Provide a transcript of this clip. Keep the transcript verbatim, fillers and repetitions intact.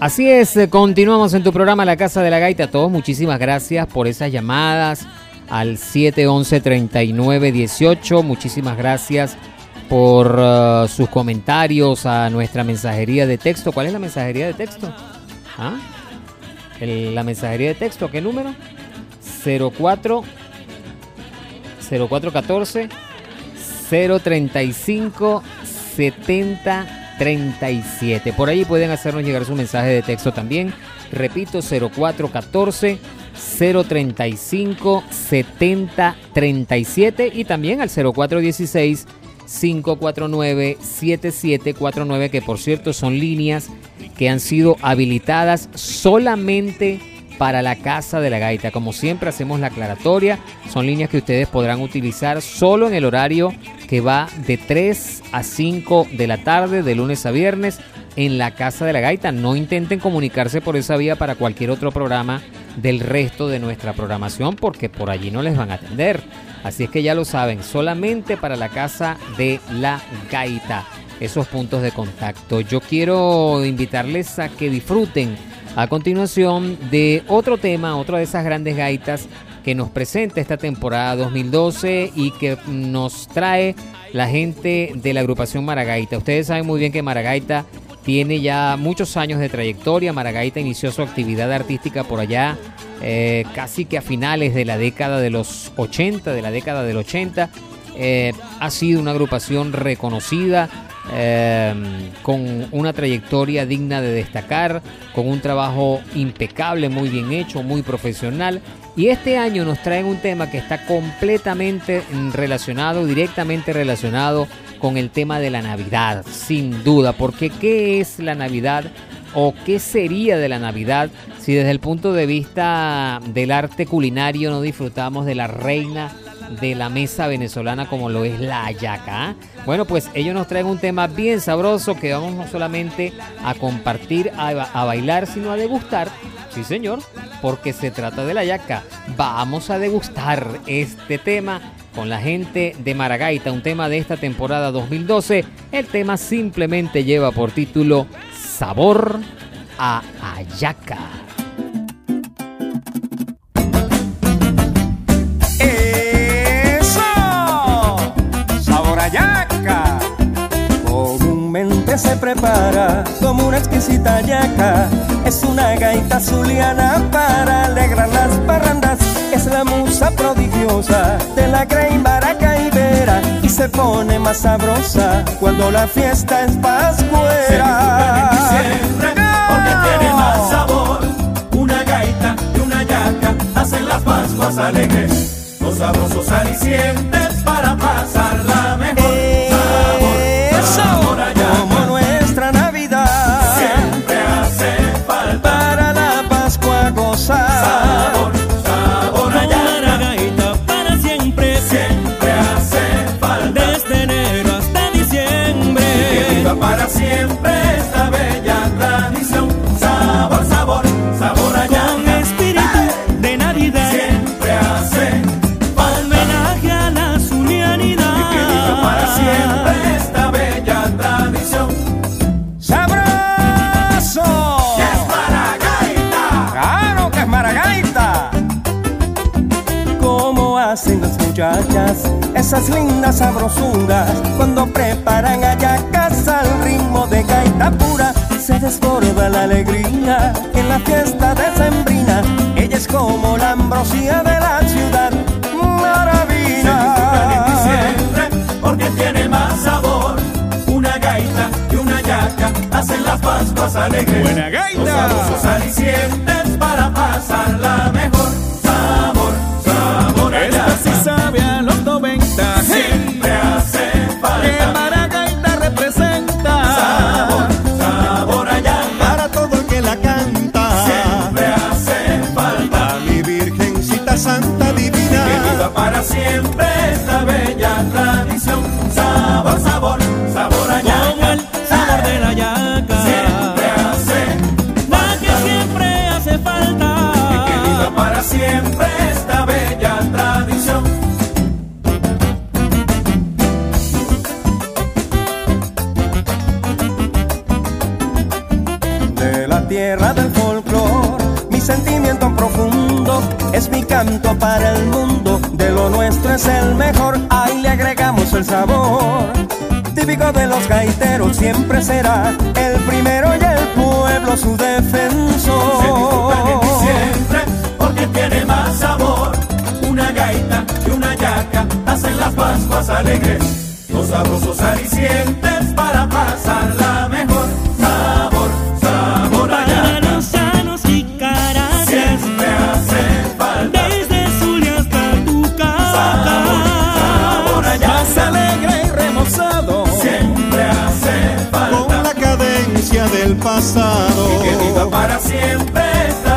Así es, continuamos en tu programa La Casa de la Gaita. A todos, muchísimas gracias por esas llamadas al siete once, treinta y nueve dieciocho. Muchísimas gracias por uh, sus comentarios a nuestra mensajería de texto. ¿Cuál es la mensajería de texto? ¿Ah? El, la mensajería de texto, ¿qué número? cero cuatro cero cuatro catorce cero treinta y cinco setenta treinta y siete. Por ahí pueden hacernos llegar su mensaje de texto también. Repito, cero cuatro catorce cero treinta y cinco setenta treinta y siete y también al cero cuatro dieciséis cinco cuatro nueve siete siete cuatro nueve, que por cierto son líneas que han sido habilitadas solamente para la Casa de la Gaita. Como siempre hacemos la aclaratoria, son líneas que ustedes podrán utilizar solo en el horario que va de tres a cinco de la tarde, de lunes a viernes, en la Casa de la Gaita. No intenten comunicarse por esa vía para cualquier otro programa del resto de nuestra programación, porque por allí no les van a atender. Así es que ya lo saben, solamente para la Casa de la Gaita, esos puntos de contacto. Yo quiero invitarles a que disfruten a continuación de otro tema, otra de esas grandes gaitas que nos presenta esta temporada dos mil doce y que nos trae la gente de la agrupación Maragaita. Ustedes saben muy bien que Maragaita tiene ya muchos años de trayectoria. Maragaita inició su actividad artística por allá eh, casi que a finales de la década de los ochenta, de la década del ochenta. Eh, ha sido una agrupación reconocida, Eh, con una trayectoria digna de destacar, con un trabajo impecable, muy bien hecho, muy profesional. Y este año nos traen un tema que está completamente relacionado, directamente relacionado con el tema de la Navidad, sin duda. Porque ¿qué es la Navidad o qué sería de la Navidad si desde el punto de vista del arte culinario no disfrutamos de la reina de la mesa venezolana como lo es la hallaca? Bueno, pues ellos nos traen un tema bien sabroso que vamos no solamente a compartir, a, a bailar, sino a degustar. Sí, señor, porque se trata de la hallaca. Vamos a degustar este tema con la gente de Maragaita, un tema de esta temporada dos mil doce. El tema simplemente lleva por título Sabor a Hallaca. Hallaca comúnmente se prepara como una exquisita hallaca. Es una gaita zuliana para alegrar las parrandas. Es la musa prodigiosa de la grey maracaibera y se pone más sabrosa cuando la fiesta es pascuera. Se disfruta en diciembre porque tiene más sabor. Una gaita y una hallaca hacen las pascuas alegres, los sabrosos alicientes para pasarla mejor. Eso, sabor, sabor como nuestra Navidad siempre hace falta para la Pascua gozar. Sabor, sabor hallaca, Maragaita para siempre, siempre hace falta desde enero hasta diciembre. Que viva para siempre esta bella tradición. Sabor, sabor, sabor hallaca, con espíritu ¡ay! De Navidad siempre hace homenaje a la zulianidad. y que viva para siempre esta bella tradición. ¡Sabroso! ¡Y es Maragaita! ¡Claro que es Maragaita! ¿Cómo hacen las muchachas esas lindas sabrosuras cuando preparan hallacas al ritmo de gaita pura? Se desborda la alegría en la fiesta decembrina. Ella es como la ambrosía de la ciudad. Maravilla. Se disfrutan en diciembre porque tiene más sabor. Una gaita y una hallaca hacen las pascuas alegres. ¡Buena gaita! Los sabrosos alicientes para pasarla mejor. Sabor, sabor Esta hallaca, sí sabe a los noventa. siempre hace Que falta. Maragaita representa Sabor, sabor hallaca, Para todo el que la canta, siempre hace falta. a mi Virgencita Santa Divina. Que viva para siempre esta bella tradición. Sabor, sabor, sabor hallaca, como el sabor de la hallaca, siempre hace la que siempre hace falta. y que viva tierra del folclor. Mi sentimiento profundo es mi canto para el mundo. De lo nuestro es el mejor, ahí le agregamos el sabor. Típico de los gaiteros siempre será el primero y el pueblo su defensor. Se disfruta en diciembre porque tiene más sabor. Una gaita y una yaca hacen las Pascuas alegres. Los sabrosos alicientes para pasarla mejor. Sabor, sabor a yaca. Para los llanos y Caracas Siempre hace falta. desde Zulia hasta Tucacas. Sabor, sabor a yaca. Más alegre y remozado, Siempre hace falta. con la cadencia del pasado. Y que viva para siempre esta